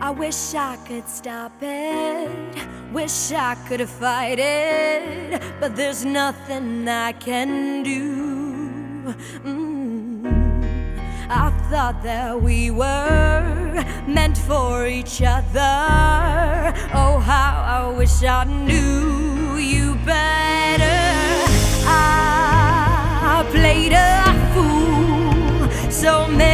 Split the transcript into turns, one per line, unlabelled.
I wish I could stop it, wish I could fight it, but there's nothing I can do. I thought that we were meant for each other. Oh, how I wish I knew you better. I played a fool so many